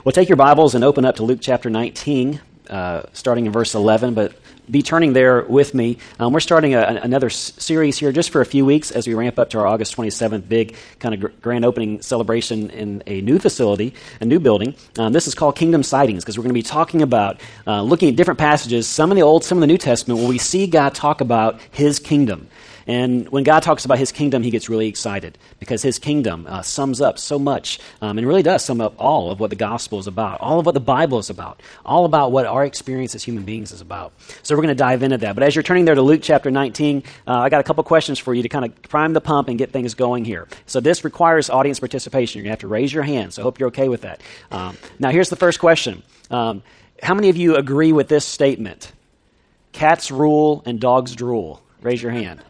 Well, take your Bibles and open up to Luke chapter 19, starting in verse 11, but be turning there with me. We're starting another series here just for a few weeks as we ramp up to our August 27th big kind of grand opening celebration in a new facility, a new building. This is called Kingdom Sightings because we're going to be talking about looking at different passages, some in the Old, some in the New Testament, where we see God talk about His kingdom. And when God talks about His kingdom, He gets really excited because His kingdom sums up so much and really does sum up all of what the gospel is about, all of what the Bible is about, all about what our experience as human beings is about. So we're going to dive into that. But as you're turning there to Luke chapter 19, I got a couple questions for you to kind of prime the pump and get things going here. So this requires audience participation. You're going to have to raise your hand, so I hope you're okay with that. Now here's the first question. How many of you agree with this statement? Cats rule and dogs drool. Raise your hand.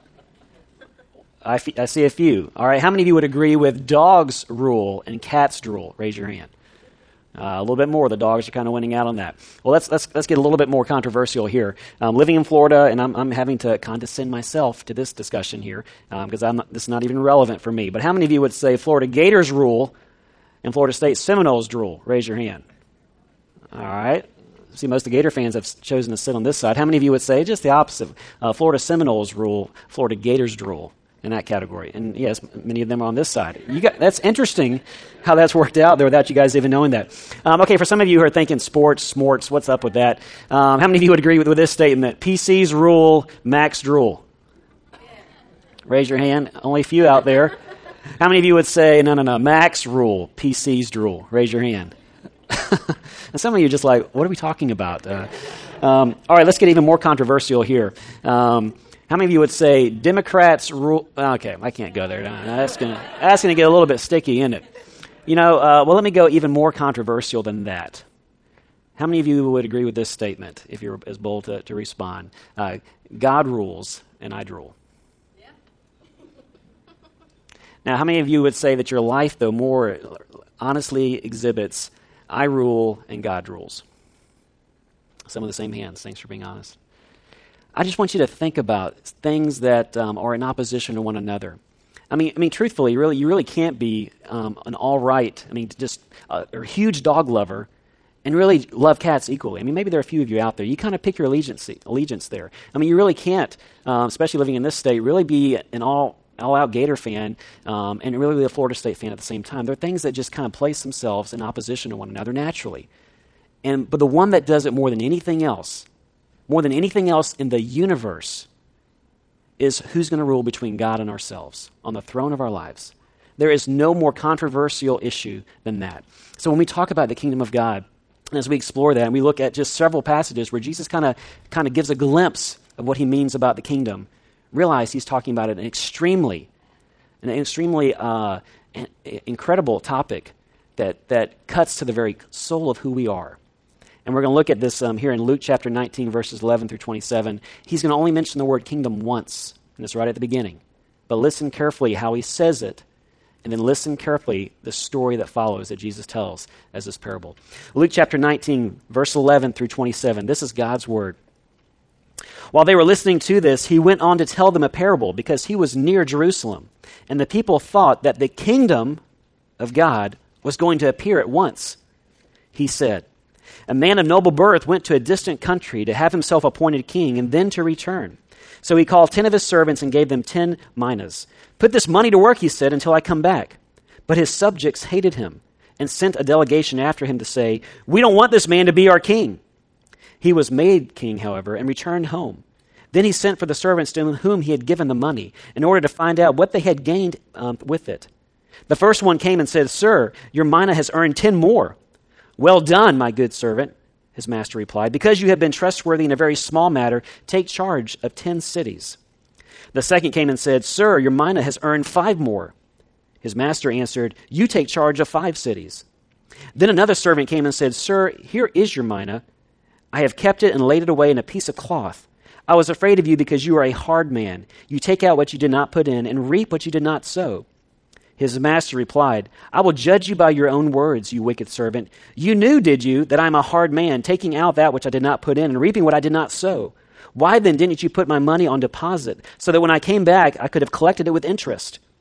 I see a few. All right, how many of you would agree with dogs rule and cats drool? Raise your hand. A little bit more. The dogs are kind of winning out on that. Well, let's get a little bit more controversial here. Living in Florida, and I'm having to condescend myself to this discussion here because this is not even relevant for me. But how many of you would say Florida Gators rule and Florida State Seminoles drool? Raise your hand. All right. See, most of the Gator fans have chosen to sit on this side. How many of you would say just the opposite? Florida Seminoles rule, Florida Gators drool? In that category. And yes, many of them are on this side. That's interesting how that's worked out there without you guys even knowing that. Okay, for some of you who are thinking sports, what's up with that? How many of you would agree with this statement? PCs rule, Max drool. Raise your hand. Only a few out there. How many of you would say, no, Max rule, PCs drool? Raise your hand. And some of you are just like, what are we talking about? All right, let's get even more controversial here. How many of you would say Democrats rule? Okay, I can't go there. That's gonna get a little bit sticky, isn't it? Well, let me go even more controversial than that. How many of you would agree with this statement if you're as bold to respond? God rules and I drool. Yeah. Now, how many of you would say that your life, though, more honestly exhibits I rule and God rules? Some of the same hands. Thanks for being honest. I just want you to think about things that are in opposition to one another. I mean, truthfully, you really can't be an all right. Just a huge dog lover, and really love cats equally. Maybe there are a few of you out there. You kind of pick your allegiance there. You really can't, especially living in this state, really be an all-out Gator fan and really be a Florida State fan at the same time. There are things that just kind of place themselves in opposition to one another naturally. But the one that does it more than anything else in the universe, is who's going to rule between God and ourselves on the throne of our lives. There is no more controversial issue than that. So when we talk about the kingdom of God, and as we explore that, and we look at just several passages where Jesus kind of gives a glimpse of what He means about the kingdom, realize He's talking about an extremely incredible topic that cuts to the very soul of who we are. And we're going to look at this here in Luke chapter 19, verses 11 through 27. He's going to only mention the word kingdom once, and it's right at the beginning. But listen carefully how He says it, and then listen carefully the story that follows that Jesus tells as this parable. Luke chapter 19, verse 11 through 27. This is God's word. While they were listening to this, He went on to tell them a parable because He was near Jerusalem, and the people thought that the kingdom of God was going to appear at once. He said, "A man of noble birth went to a distant country to have himself appointed king and then to return. So he called 10 of his servants and gave them 10 minas. 'Put this money to work,' he said, 'until I come back.' But his subjects hated him and sent a delegation after him to say, 'We don't want this man to be our king.' He was made king, however, and returned home. Then he sent for the servants to whom he had given the money in order to find out what they had gained with it. The first one came and said, 'Sir, your mina has earned 10 more.' 'Well done, my good servant,' his master replied. 'Because you have been trustworthy in a very small matter, take charge of 10 cities.' The second came and said, 'Sir, your mina has earned 5 more.' His master answered, 'You take charge of 5 cities.' Then another servant came and said, 'Sir, here is your mina. I have kept it and laid it away in a piece of cloth. I was afraid of you because you are a hard man. You take out what you did not put in and reap what you did not sow.' His master replied, 'I will judge you by your own words, you wicked servant. You knew, did you, that I am a hard man, taking out that which I did not put in and reaping what I did not sow? Why then didn't you put my money on deposit, so that when I came back I could have collected it with interest?'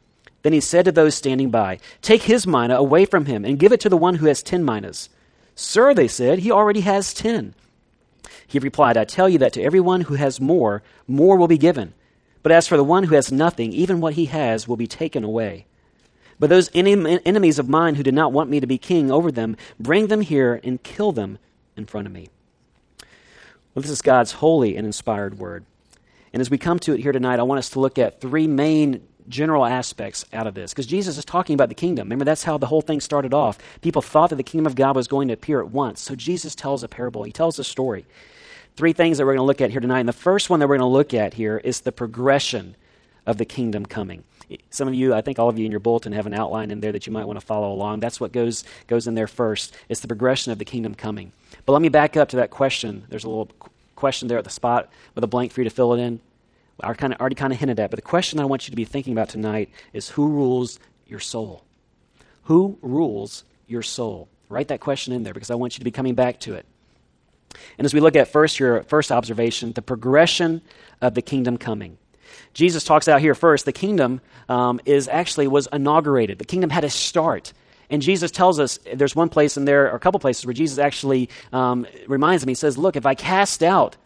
Then he said to those standing by, "Take his mina away from him and give it to the one who has 10 minas." "Sir," they said, "he already has 10." He replied, "I tell you that to everyone who has more, more will be given. But as for the one who has nothing, even what he has will be taken away. But those enemies of mine who did not want me to be king over them, bring them here and kill them in front of me." Well, this is God's holy and inspired word. And as we come to it here tonight, I want us to look at three main general aspects out of this. Because Jesus is talking about the kingdom. Remember, that's how the whole thing started off. People thought that the kingdom of God was going to appear at once. So Jesus tells a parable. He tells a story. Three things that we're going to look at here tonight. And the first one that we're going to look at here is the progression of the kingdom coming. Some of you, I think all of you in your bulletin have an outline in there that you might want to follow along. That's what goes in there first. It's the progression of the kingdom coming. But let me back up to that question. There's a little question there at the spot with a blank for you to fill it in. I already kind of hinted at, but the question I want you to be thinking about tonight is, who rules your soul? Who rules your soul? Write that question in there because I want you to be coming back to it. And as we look at your first observation, the progression of the kingdom coming. Jesus talks out here first, the kingdom was inaugurated. The kingdom had a start. And Jesus tells us, there's one place in there, or a couple places where Jesus actually reminds him, he says, look, if I cast out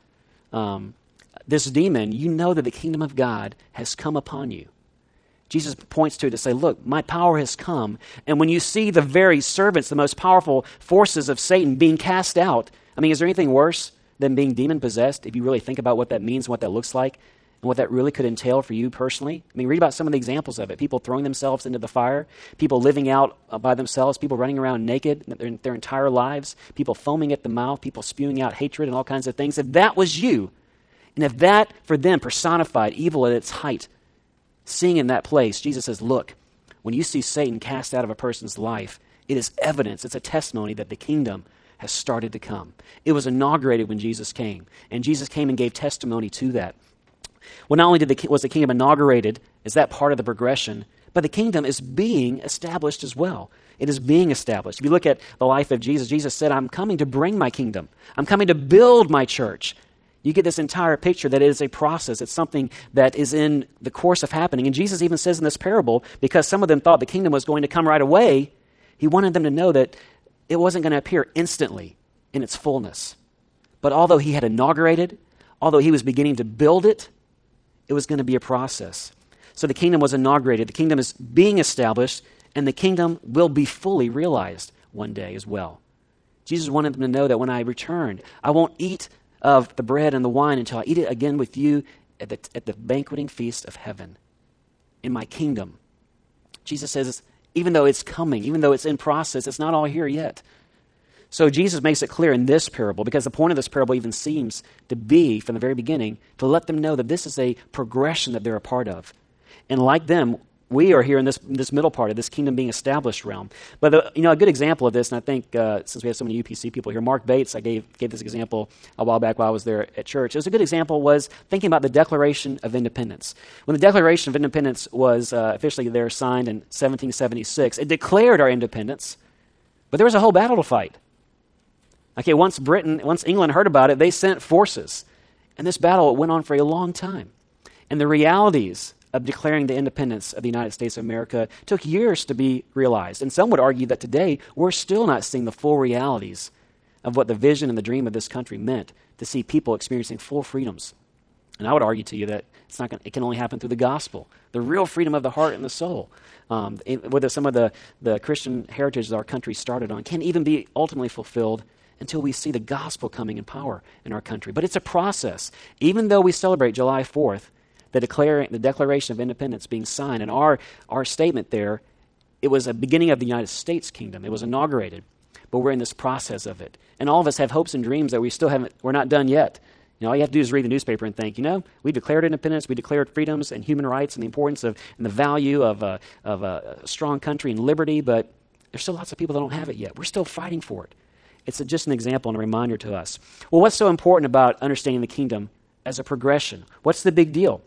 this demon, you know that the kingdom of God has come upon you. Jesus points to it to say, look, my power has come. And when you see the very servants, the most powerful forces of Satan being cast out, I mean, is there anything worse than being demon-possessed if you really think about what that means and what that looks like and what that really could entail for you personally? I mean, read about some of the examples of it. People throwing themselves into the fire, people living out by themselves, people running around naked their entire lives, people foaming at the mouth, people spewing out hatred and all kinds of things. If that was you, and if that for them personified evil at its height, seeing in that place, Jesus says, look, when you see Satan cast out of a person's life, it is evidence, it's a testimony that the kingdom has started to come. It was inaugurated when Jesus came, and Jesus came and gave testimony to that. Well, not only was the kingdom inaugurated, is that part of the progression, but the kingdom is being established as well. It is being established. If you look at the life of Jesus, Jesus said, I'm coming to bring my kingdom. I'm coming to build my church. You get this entire picture that it is a process. It's something that is in the course of happening. And Jesus even says in this parable, because some of them thought the kingdom was going to come right away, he wanted them to know that it wasn't going to appear instantly in its fullness. But although he had inaugurated, although he was beginning to build it, it was going to be a process. So the kingdom was inaugurated. The kingdom is being established, and the kingdom will be fully realized one day as well. Jesus wanted them to know that when I return, I won't eat of the bread and the wine until I eat it again with you at the banqueting feast of heaven in my kingdom. Jesus says, even though it's coming, even though it's in process, it's not all here yet. So Jesus makes it clear in this parable, because the point of this parable even seems to be, from the very beginning, to let them know that this is a progression that they're a part of. And like them, we are here in this middle part of this kingdom being established realm. But a good example of this, and I think since we have so many UPC people here, Mark Bates, I gave this example a while back while I was there at church. It was a good example was thinking about the Declaration of Independence. When the Declaration of Independence was officially there signed in 1776, it declared our independence, but there was a whole battle to fight. Okay, once England heard about it, they sent forces. And this battle went on for a long time. And the realities of declaring the independence of the United States of America took years to be realized. And some would argue that today we're still not seeing the full realities of what the vision and the dream of this country meant, to see people experiencing full freedoms. And I would argue to you that it can only happen through the gospel, the real freedom of the heart and the soul. Whether some of the Christian heritage that our country started on can even be ultimately fulfilled until we see the gospel coming in power in our country. But it's a process. Even though we celebrate July 4th, the Declaration of Independence being signed, and our statement there, it was a beginning of the United States kingdom. It was inaugurated, but we're in this process of it. And all of us have hopes and dreams that we're not done yet. All you have to do is read the newspaper and think, we declared independence, we declared freedoms and human rights and the importance of and the value of a strong country and liberty, but there's still lots of people that don't have it yet. We're still fighting for it. It's just an example and a reminder to us. Well, what's so important about understanding the kingdom as a progression? What's the big deal?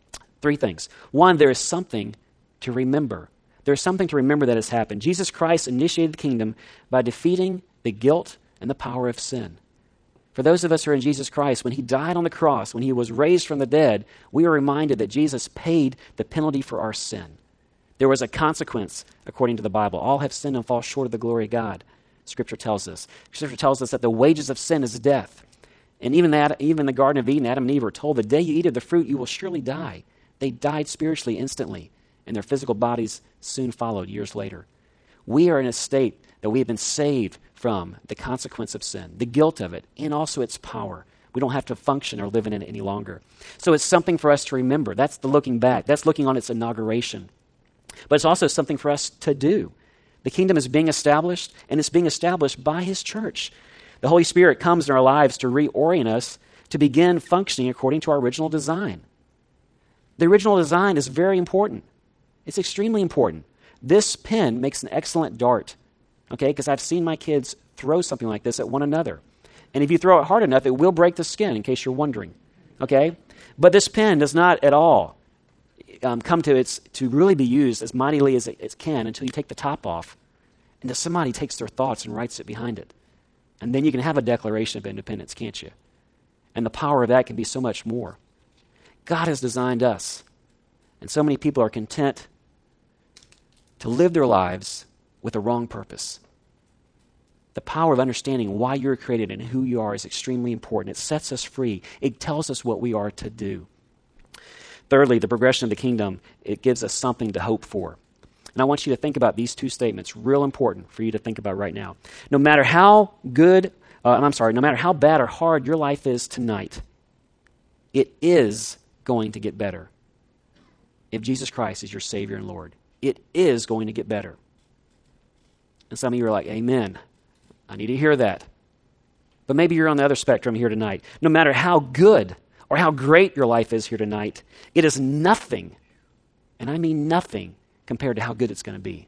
3 things. 1, there is something to remember. There's something to remember that has happened. Jesus Christ initiated the kingdom by defeating the guilt and the power of sin. For those of us who are in Jesus Christ, when he died on the cross, when he was raised from the dead, we are reminded that Jesus paid the penalty for our sin. There was a consequence according to the Bible. All have sinned and fall short of the glory of God, Scripture tells us. Scripture tells us that the wages of sin is death. And even in the Garden of Eden, Adam and Eve were told, the day you eat of the fruit, you will surely die. They died spiritually instantly, and their physical bodies soon followed years later. We are in a state that we have been saved from the consequence of sin, the guilt of it, and also its power. We don't have to function or live in it any longer. So it's something for us to remember. That's the looking back. That's looking on its inauguration. But it's also something for us to do. The kingdom is being established, and it's being established by his church. The Holy Spirit comes in our lives to reorient us to begin functioning according to our original design. The original design is very important. It's extremely important. This pen makes an excellent dart, okay, because I've seen my kids throw something like this at one another. And if you throw it hard enough, it will break the skin, in case you're wondering, okay? But this pen does not at all come to really be used as mightily as it can until you take the top off and then somebody takes their thoughts and writes it behind it. And then you can have a Declaration of Independence, can't you? And the power of that can be so much more. God has designed us, and so many people are content to live their lives with a wrong purpose. The power of understanding why you're created and who you are is extremely important. It sets us free. It tells us what we are to do. Thirdly, the progression of the kingdom, it gives us something to hope for. And I want you to think about these two statements, real important for you to think about right now. No matter how no matter how bad or hard your life is tonight, it is going to get better. If Jesus Christ is your Savior and Lord, it is going to get better. And some of you are like, amen. I need to hear that. But maybe you're on the other spectrum here tonight. No matter how good or how great your life is here tonight, it is nothing, and I mean nothing, compared to how good it's going to be.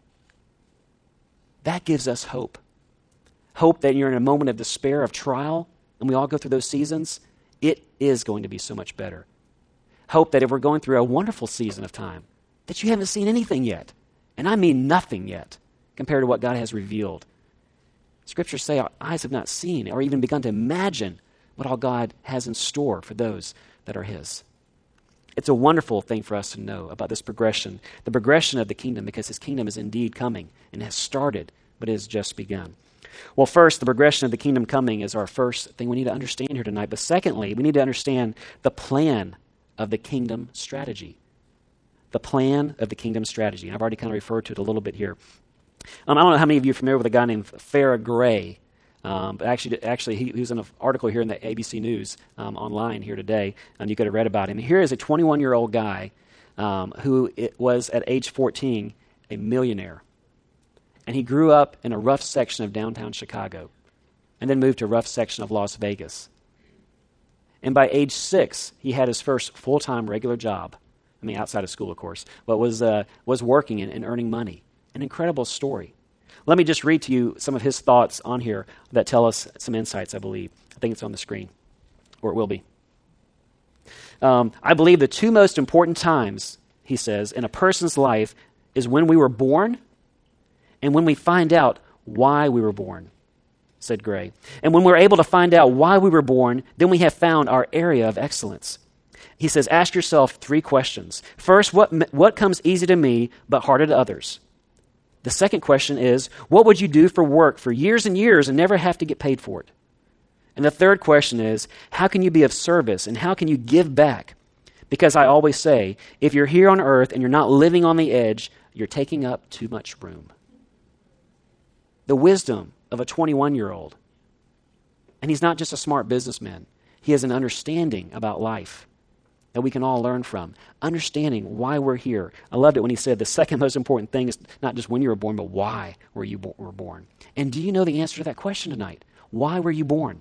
That gives us hope. Hope that you're in a moment of despair, of trial, and we all go through those seasons, it is going to be so much better. Hope that if we're going through a wonderful season of time, that you haven't seen anything yet, and I mean nothing yet, compared to what God has revealed. Scriptures say our eyes have not seen or even begun to imagine what all God has in store for those that are his. It's a wonderful thing for us to know about this progression, the progression of the kingdom, because his kingdom is indeed coming and has started, but it has just begun. Well, first, the progression of the kingdom coming is our first thing we need to understand here tonight. But secondly, we need to understand the plan of the kingdom strategy. The plan of the kingdom strategy. And I've already kind of referred to it a little bit here. I don't know how many of you are familiar with a guy named Farrah Gray. But actually, he was in an article here in the ABC News online here today, and you could have read about him. Here is a 21-year-old guy who was, at age 14, a millionaire. And he grew up in a rough section of downtown Chicago and then moved to a rough section of Las Vegas. And by age 6, he had his first full-time regular job. I mean, outside of school, of course, but was working and earning money. An incredible story. Let me just read to you some of his thoughts on here that tell us some insights, I believe. I think it's on the screen, or it will be. I believe the two most important times, he says, in a person's life is when we were born and when we find out why we were born, said Gray. And when we're able to find out why we were born, then we have found our area of excellence. He says, ask yourself 3 questions. First, what comes easy to me but harder to others? The second question is, what would you do for work for years and years and never have to get paid for it? And the third question is, how can you be of service and how can you give back? Because I always say, if you're here on earth and you're not living on the edge, you're taking up too much room. The wisdom of a 21-year-old. And he's not just a smart businessman. He has an understanding about life that we can all learn from. Understanding why we're here. I loved it when he said the second most important thing is not just when you were born, but why were you were born. And do you know the answer to that question tonight? Why were you born?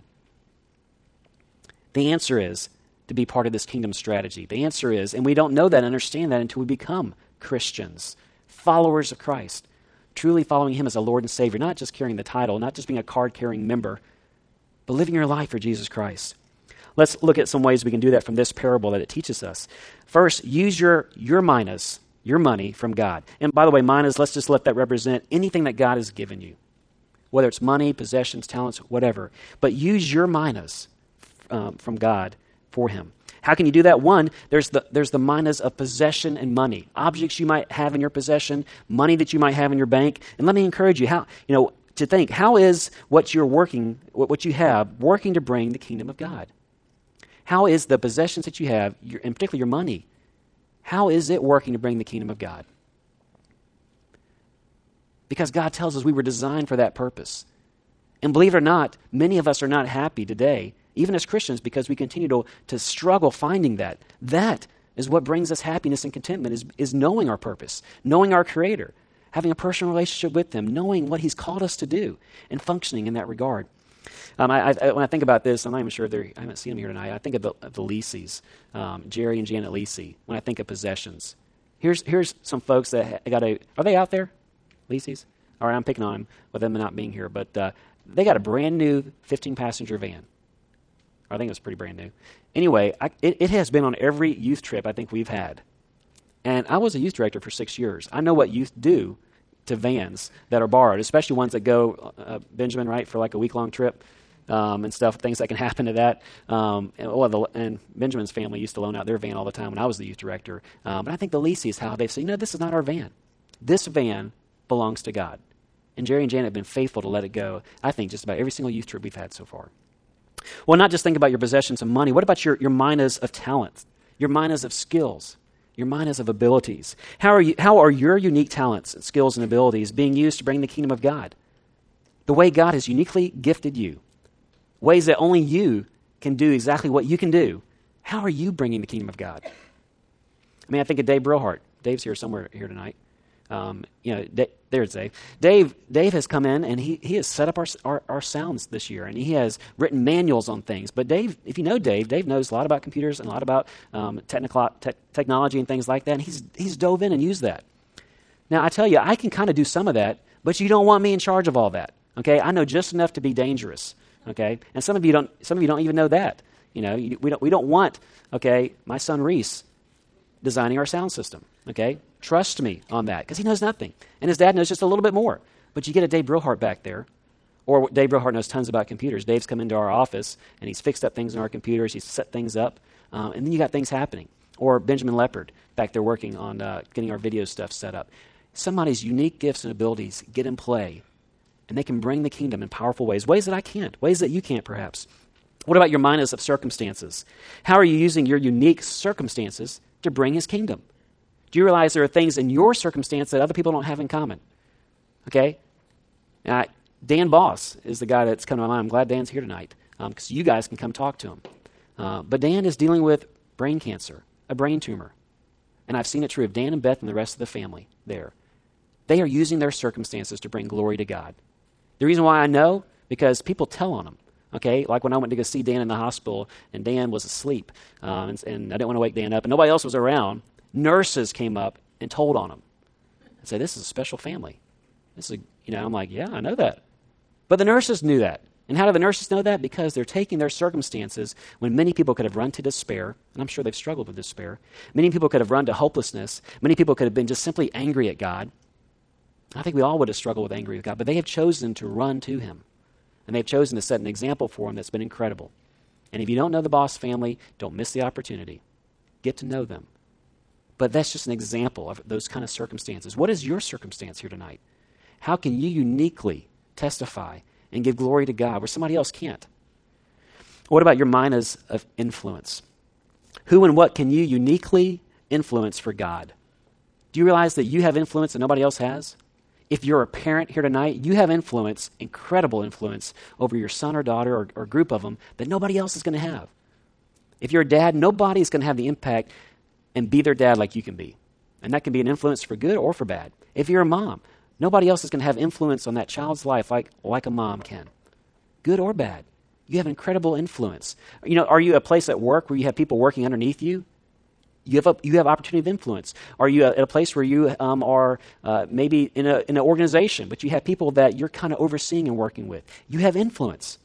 The answer is to be part of this kingdom strategy. The answer is, and we don't know that and understand that until we become Christians, followers of Christ, truly following him as a Lord and Savior, not just carrying the title, not just being a card-carrying member, but living your life for Jesus Christ. Let's look at some ways we can do that from this parable that it teaches us. First, use your minas, your money from God. And by the way, minas, let's just let that represent anything that God has given you, whether it's money, possessions, talents, whatever. But use your minas from God for him. How can you do that? One, there's the minas of possession and money, objects you might have in your possession, money that you might have in your bank. And let me encourage you, to think, how is what you have working to bring the kingdom of God? How is the possessions that you have, and particularly your money, how is it working to bring the kingdom of God? Because God tells us we were designed for that purpose. And believe it or not, many of us are not happy today, even as Christians, because we continue to struggle finding that. That is what brings us happiness and contentment, is knowing our purpose, knowing our Creator, having a personal relationship with Him, knowing what He's called us to do, and functioning in that regard. When I think about this, I'm not even sure I haven't seen them here tonight. I think of the Leaseys, Jerry and Janet Leasey, when I think of possessions. Here's some folks that are they out there, Leaseys? All right, I'm picking on them with them not being here, but they got a brand new 15-passenger van. I think it was pretty brand new. Anyway, it has been on every youth trip I think we've had. And I was a youth director for 6 years. I know what youth do to vans that are borrowed, especially ones that go, Benjamin, right, for like a week-long trip and stuff, things that can happen to that. And Benjamin's family used to loan out their van all the time when I was the youth director. But I think the Leaseys, how they've said, this is not our van. This van belongs to God. And Jerry and Janet have been faithful to let it go, I think, just about every single youth trip we've had so far. Well, not just think about your possessions of money. What about your minas of talent, your minas of skills, your minas of abilities? How are your unique talents, skills, and abilities being used to bring the kingdom of God? The way God has uniquely gifted you, ways that only you can do exactly what you can do. How are you bringing the kingdom of God? I think of Dave Brillhart. Dave's here somewhere here tonight. There's Dave. Dave has come in and he has set up our sounds this year, and he has written manuals on things. But Dave, if you know Dave knows a lot about computers and a lot about technology and things like that, and he's dove in and used that. Now, I tell you, I can kind of do some of that, but you don't want me in charge of all that. Okay, I know just enough to be dangerous. Okay, and some of you don't even know that. We don't want my son Reese designing our sound system. Okay, trust me on that, because he knows nothing. And his dad knows just a little bit more. But you get a Dave Brillhart back there, or Dave Brillhart knows tons about computers. Dave's come into our office, and he's fixed up things in our computers. He's set things up, and then you got things happening. Or Benjamin Leopard back there working on getting our video stuff set up. Somebody's unique gifts and abilities get in play, and they can bring the kingdom in powerful ways that I can't, ways that you can't perhaps. What about your minas of circumstances? How are you using your unique circumstances to bring His kingdom? Do you realize there are things in your circumstance that other people don't have in common? Okay? Dan Boss is the guy that's come to my mind. I'm glad Dan's here tonight because you guys can come talk to him. But Dan is dealing with brain cancer, a brain tumor. And I've seen it true of Dan and Beth and the rest of the family there. They are using their circumstances to bring glory to God. The reason why I know, because people tell on them. Okay, like when I went to go see Dan in the hospital and Dan was asleep and I didn't want to wake Dan up and nobody else was around, nurses came up and told on him and said, this is a special family. I'm like, yeah, I know that. But the nurses knew that. And how do the nurses know that? Because they're taking their circumstances when many people could have run to despair, and I'm sure they've struggled with despair. Many people could have run to hopelessness. Many people could have been just simply angry at God. I think we all would have struggled with angry with God, but they have chosen to run to Him. And they've chosen to set an example for Him that's been incredible. And if you don't know the Boss family, don't miss the opportunity. Get to know them. But that's just an example of those kind of circumstances. What is your circumstance here tonight? How can you uniquely testify and give glory to God where somebody else can't? What about your minas of influence? Who and what can you uniquely influence for God? Do you realize that you have influence that nobody else has? If you're a parent here tonight, you have influence, incredible influence, over your son or daughter or group of them that nobody else is going to have. If you're a dad, nobody is going to have the impact and be their dad like you can be. And that can be an influence for good or for bad. If you're a mom, nobody else is going to have influence on that child's life like a mom can, good or bad. You have incredible influence. Are you a place at work where you have people working underneath you? You have opportunity of influence. Are you at a place where you are maybe in an organization, but you have people that you're kind of overseeing and working with? You have influence.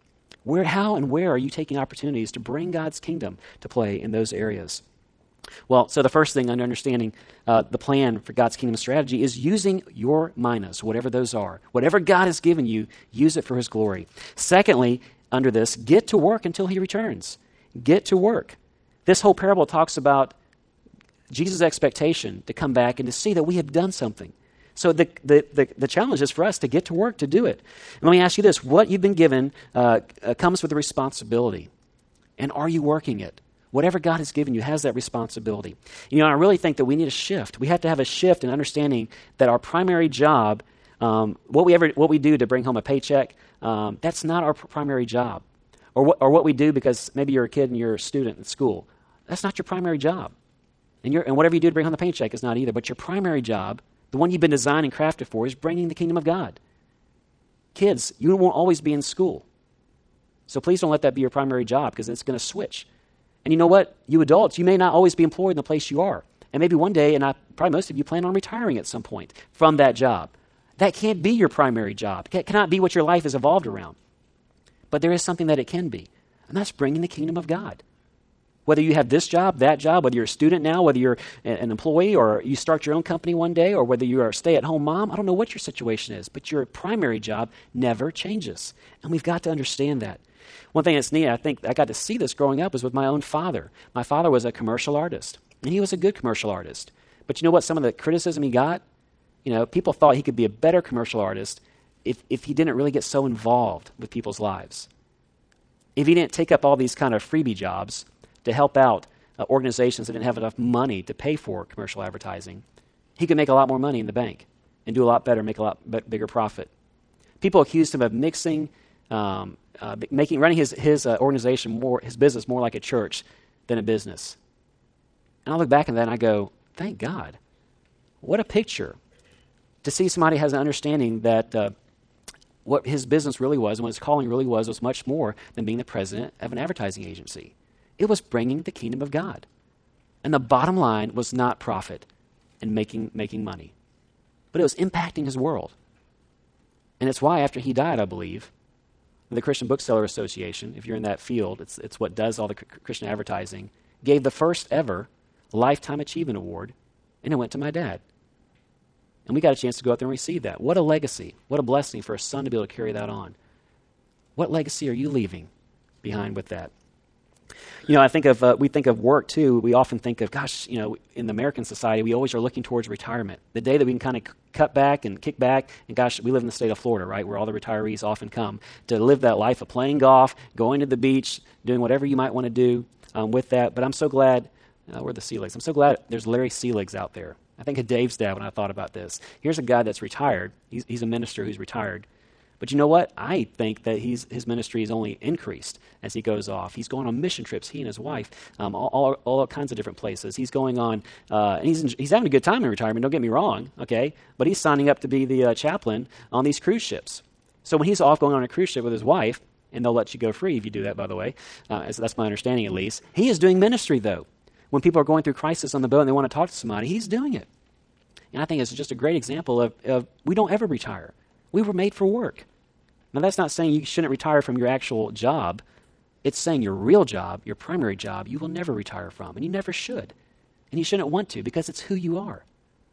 How and where are you taking opportunities to bring God's kingdom to play in those areas? Well, so the first thing under understanding the plan for God's kingdom strategy is using your minas, whatever those are. Whatever God has given you, use it for His glory. Secondly, under this, get to work until He returns. Get to work. This whole parable talks about Jesus' expectation to come back and to see that we have done something. So the challenge is for us to get to work to do it. And let me ask you this. What you've been given comes with a responsibility. And are you working it? Whatever God has given you has that responsibility. I really think that we need a shift. We have to have a shift in understanding that our primary job, what we do to bring home a paycheck, that's not our primary job. Or what we do because maybe you're a kid and you're a student in school. That's not your primary job. And whatever you do to bring home the paycheck is not either. But your primary job, the one you've been designed and crafted for, is bringing the kingdom of God. Kids, you won't always be in school. So please don't let that be your primary job, because it's going to switch. And you know what? You adults, you may not always be employed in the place you are. And maybe one day, and probably most of you plan on retiring at some point from that job. That can't be your primary job. It cannot be what your life is evolved around. But there is something that it can be, and that's bringing the kingdom of God. Whether you have this job, that job, whether you're a student now, whether you're an employee, or you start your own company one day, or whether you are a stay-at-home mom, I don't know what your situation is, but your primary job never changes. And we've got to understand that. One thing that's neat, I think I got to see this growing up, was with my own father. My father was a commercial artist, and he was a good commercial artist. But you know what? Some of the criticism he got, people thought he could be a better commercial artist if he didn't really get so involved with people's lives. If he didn't take up all these kind of freebie jobs to help out organizations that didn't have enough money to pay for commercial advertising, he could make a lot more money in the bank and do a lot better, make a lot bigger profit. People accused him of running his organization his business more like a church than a business. And I look back at that and I go, thank God. What a picture to see somebody has an understanding that what his business really was and what his calling really was much more than being the president of an advertising agency. It was bringing the kingdom of God. And the bottom line was not profit and making money, but it was impacting his world. And it's why after he died, I believe, the Christian Bookseller Association, if you're in that field, it's what does all the Christian advertising, gave the first ever Lifetime Achievement Award, and it went to my dad. And we got a chance to go out there and receive that. What a legacy. What a blessing for a son to be able to carry that on. What legacy are you leaving behind with that? I think we think of work too. We often think of, in the American society, we always are looking towards retirement. The day that we can kind of cut back and kick back, and we live in the state of Florida, right, where all the retirees often come to live that life of playing golf, going to the beach, doing whatever you might want to do with that. But I'm so glad, we're the Seeligs. I'm so glad there's Larry Seeligs out there. I think of Dave's dad when I thought about this. Here's a guy that's retired. He's a minister who's retired. But you know what? I think that his ministry has only increased as he goes off. He's going on mission trips, he and his wife, all kinds of different places. He's going on, and he's having a good time in retirement, don't get me wrong, okay? But he's signing up to be the chaplain on these cruise ships. So when he's off going on a cruise ship with his wife, and they'll let you go free if you do that, by the way, so that's my understanding at least, he is doing ministry, though. When people are going through crisis on the boat and they want to talk to somebody, he's doing it. And I think it's just a great example of we don't ever retire. We were made for work. Now, that's not saying you shouldn't retire from your actual job. It's saying your real job, your primary job, you will never retire from, and you never should. And you shouldn't want to, because it's who you are.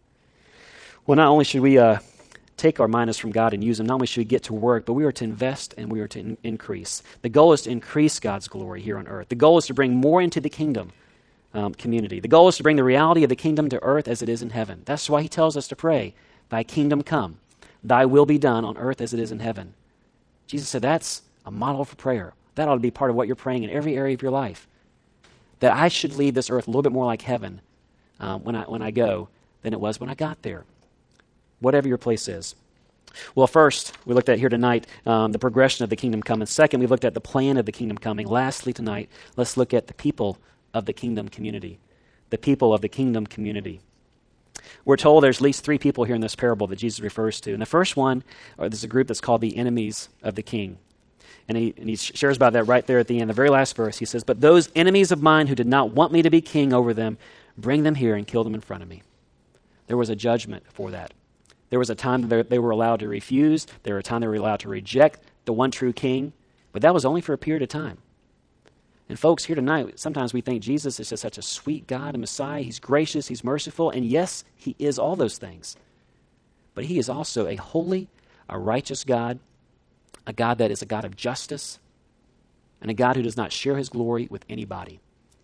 Well, not only should we take our minds from God and use them, not only should we get to work, but we are to invest and we are to increase. The goal is to increase God's glory here on earth. The goal is to bring more into the kingdom community. The goal is to bring the reality of the kingdom to earth as it is in heaven. That's why he tells us to pray, thy kingdom come, thy will be done on earth as it is in heaven. Jesus said that's a model for prayer. That ought to be part of what you're praying in every area of your life. That I should leave this earth a little bit more like heaven when I go than it was when I got there. Whatever your place is. Well, first, we looked at here tonight the progression of the kingdom coming. Second, we looked at the plan of the kingdom coming. Lastly tonight, let's look at the people of the kingdom community. The people of the kingdom community. We're told there's at least three people here in this parable that Jesus refers to. And the first one, there's a group that's called the enemies of the king. And he shares about that right there at the end, the very last verse. He says, but those enemies of mine who did not want me to be king over them, bring them here and kill them in front of me. There was a judgment for that. There was a time that they were allowed to refuse. There was a time they were allowed to reject the one true king. But that was only for a period of time. And folks, here tonight, sometimes we think Jesus is just such a sweet God and Messiah. He's gracious, he's merciful, and yes, he is all those things. But he is also a holy, a righteous God, a God that is a God of justice, and a God who does not share his glory with anybody.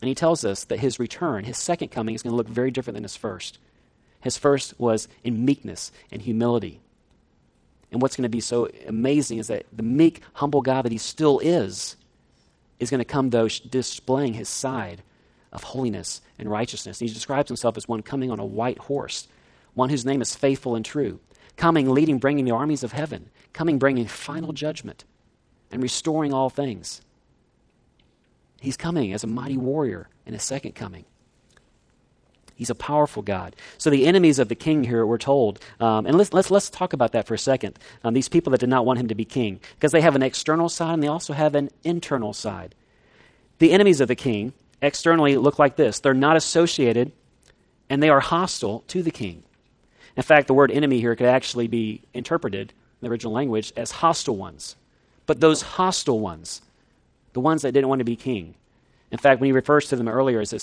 And he tells us that his return, his second coming, is going to look very different than his first. His first was in meekness and humility. And what's going to be so amazing is that the meek, humble God that he still is going to come, though, displaying his side of holiness and righteousness. And he describes himself as one coming on a white horse, one whose name is faithful and true, coming, leading, bringing the armies of heaven, coming, bringing final judgment and restoring all things. He's coming as a mighty warrior in his second coming. He's a powerful God. So the enemies of the king here, we're told, and let's talk about that for a second. These people that did not want him to be king, because they have an external side and they also have an internal side. The enemies of the king externally look like this. They're not associated and they are hostile to the king. In fact, the word enemy here could actually be interpreted in the original language as hostile ones. But those hostile ones, the ones that didn't want to be king, in fact, when he refers to them earlier as